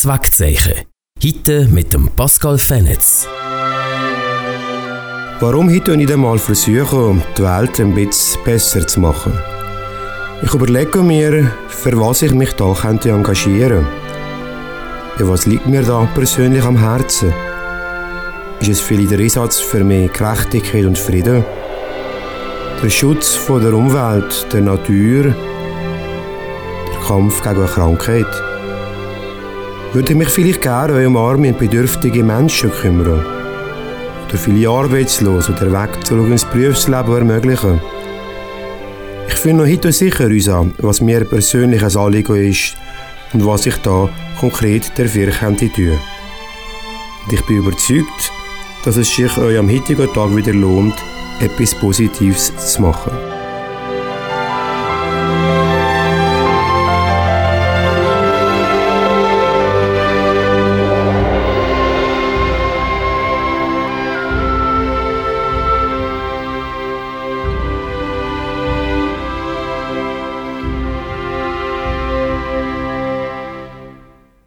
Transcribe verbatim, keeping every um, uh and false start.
Das Wegzeichen. Heute mit dem Pascal Fenetz. Warum heute nicht einmal versuchen, die Welt ein bisschen besser zu machen? Ich überlege mir, für was ich mich da könnte engagieren könnte. Was liegt mir da persönlich am Herzen? Ist es vielleicht der Einsatz für mehr Gerechtigkeit und Frieden? Der Schutz von der Umwelt, der Natur, der Kampf gegen eine Krankheit? Würde ich mich vielleicht gerne um arme und bedürftige Menschen kümmern? Oder viele Arbeitslose oder Wegzug ins Berufsleben ermöglichen? Ich finde noch heute sicher uns an, was mir persönlich ein Anliegen ist und was ich da konkret dafür könnte tun. Und ich bin überzeugt, dass es sich euch am heutigen Tag wieder lohnt, etwas Positives zu machen.